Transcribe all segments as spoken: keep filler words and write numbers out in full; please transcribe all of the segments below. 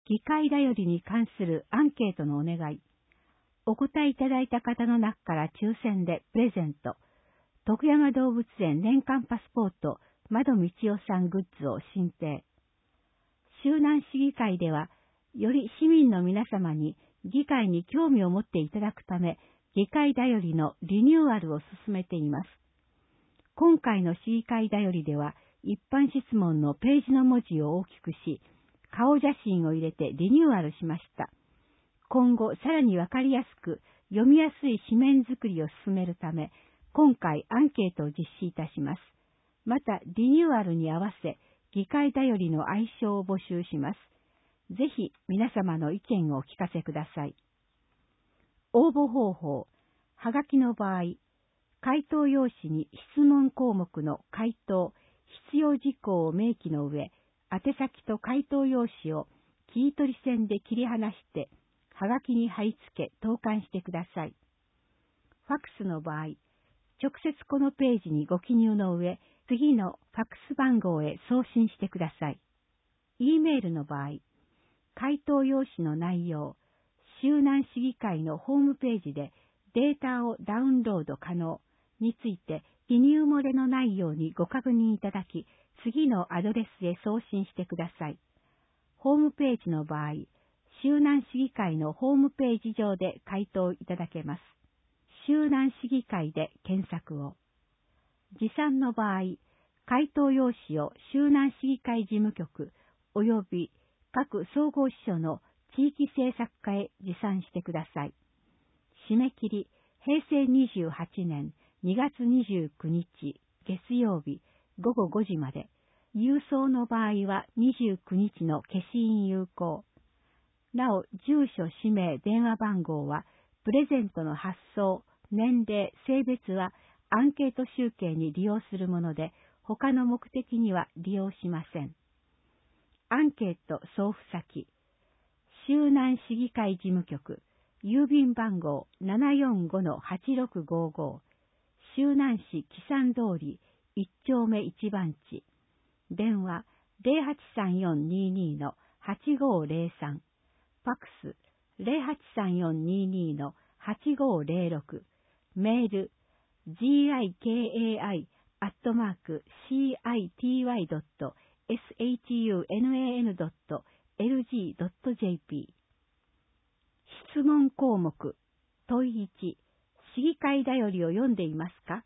議会だよりに関するアンケートのお願い。お答えいただいた方の中から抽選でプレゼント。徳山動物園年間パスポート窓道夫さんグッズを進呈。周南市議会では、より市民の皆様に議会に興味を持っていただくため、議会だよりのリニューアルを進めています。今回の市議会だよりでは、一般質問のページの文字を大きくし、顔写真を入れてリニューアルしました。今後さらにわかりやすく読みやすい紙面作りを進めるため、今回アンケートを実施いたします。またリニューアルに合わせ、議会だよりの愛称を募集します。ぜひ皆様の意見をお聞かせください。応募方法。はがきの場合、回答用紙に質問項目の回答、必要事項を明記の上、宛先と回答用紙を切り取り線で切り離して、はがきに貼り付け投函してください。ファックスの場合、直接このページにご記入の上、次のファックス番号へ送信してください。E メールの場合、回答用紙の内容、周南市議会のホームページでデータをダウンロード可能について記入漏れのないようにご確認いただき、次のアドレスへ送信してください。ホームページの場合、周南市議会のホームページ上で回答いただけます。周南市議会で検索を。持参の場合、回答用紙を周南市議会事務局及び各総合支所の地域政策課へ持参してください。締め切り、へいせいにじゅうはちねんにがつにじゅうくにち月曜日ごごごじまで。郵送の場合はにじゅうくにちの消印有効。なお、住所、氏名、電話番号は、プレゼントの発送、年齢、性別はアンケート集計に利用するもので、他の目的には利用しません。アンケート送付先、周南市議会事務局、郵便番号 ななよんごのはちろくごご、周南市木山通りいち丁目いち番地、電話 ゼロはちさんよんにーにーのはちごゼロさん、ファックス ゼロはちさんよんにーにーのはちごゼロろく、メール ギカイ アットマーク シーアイティーワイ ドット サン ドット エルジー ドット ジェーピー。質問項目。問いいち。市議会だよりを読んでいますか？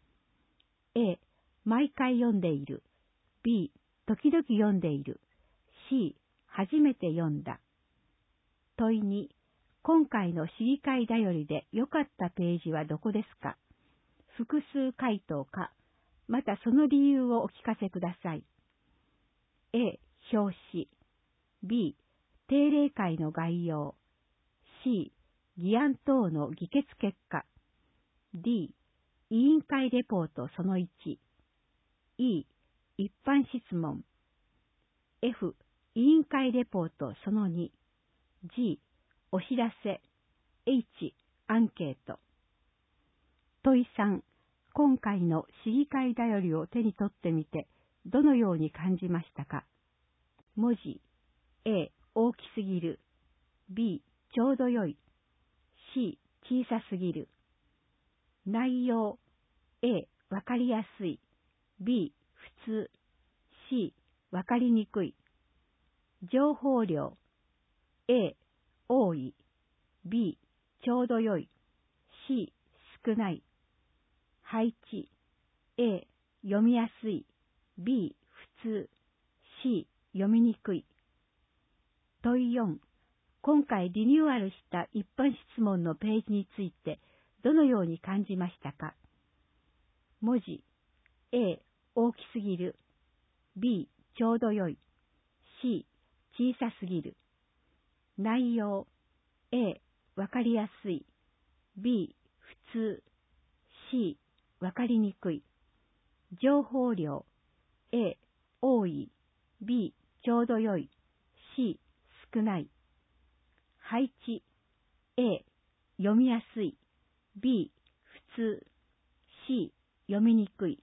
A、毎回読んでいる。B、時々読んでいる。C、初めて読んだ。問いに、今回の市議会だよりで良かったページはどこですか？複数回答か、またその理由をお聞かせください。A、表紙。B、定例会の概要。C、議案等の議決結果。D、委員会レポートそのいち。E、一般質問。F、委員会レポートそのに。G、お知らせ。H、アンケート。問いさん、今回の市議会だよりを手に取ってみて、どのように感じましたか？文字。A、大きすぎる。B、ちょうどよい。C、小さすぎる。内容。A、わかりやすい。B、普通。C、わかりにくい。情報量。A、多い。B、ちょうどよい。C、少ない。配置。A、読みやすい。B、普通。C、読みにくい。問いよん。今回リニューアルした一般質問のページについてどのように感じましたか？文字。A、大きすぎる。B、ちょうどよい。C、小さすぎる。内容。A、わかりやすい。B、普通。C、わかりにくい。情報量。A、多い。B、ちょうどよい。C、少ない。配置。A、読みやすい。B、普通。C、読みにくい。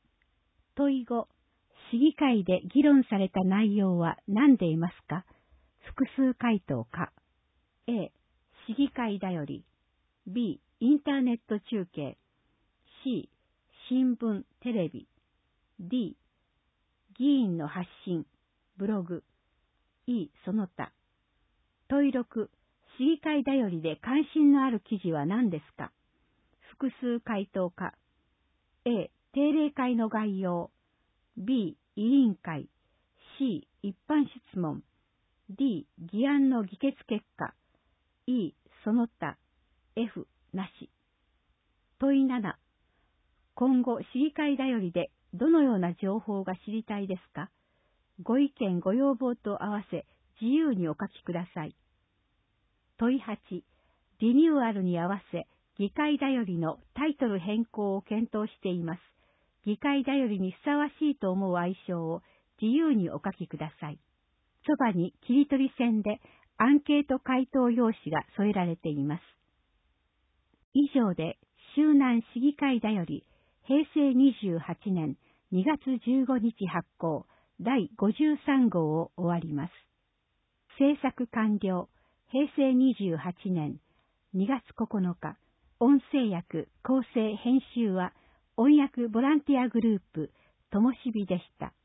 問いご。市議会で議論された内容は何でいますか？ 複数回答か。A、市議会だより。B、インターネット中継。C、新聞、テレビ。D、議員の発信、ブログ。E、その他。問いろく、市議会だよりで関心のある記事は何ですか？複数回答か。A、定例会の概要。B、委員会。C、一般質問。D、議案の議決結果。E、その他。F、なし。問いなな、今後市議会だよりでどのような情報が知りたいですか？ご意見ご要望と合わせ自由にお書きください。問いはち、リニューアルに合わせ議会だよりのタイトル変更を検討しています。議会だよりにふさわしいと思う愛称を自由にお書きください。そばに切り取り線でアンケート回答用紙が添えられています。以上で周南市議会だよりへいせいにじゅうはちねんにがつじゅうごにち発行だいごじゅうさんごうを終わります。制作完了。へいせいにじゅうはちねんにがつここのか。音声訳、構成、編集は音訳ボランティアグループ、ともしびでした。